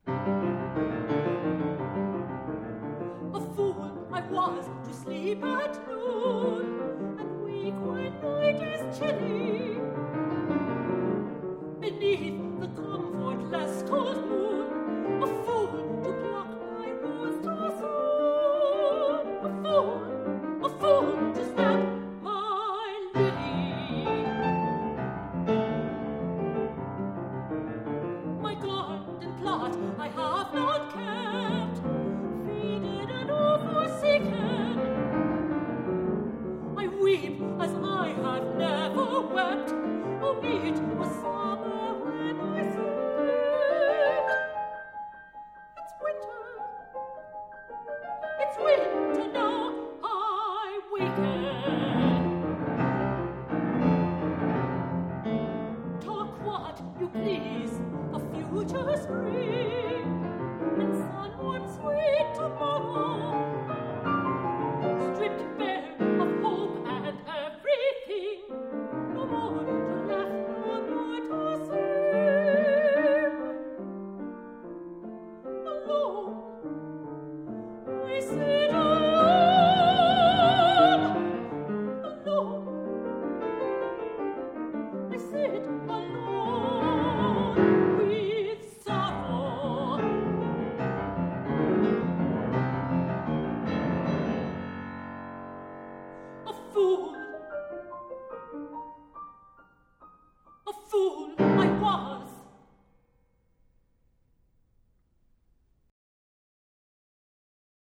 A fool I was to sleep at noon, and wake when night is chilly, beneath the comfortless cold moon. A fool to pluck my rose too soon. A fool to snap my lily. My garden plot I have not kept, faded and forsaken. I weep as I have never wept. Oh, it was summer when I slept. It's winter now I waken. Talk what you please of future spring.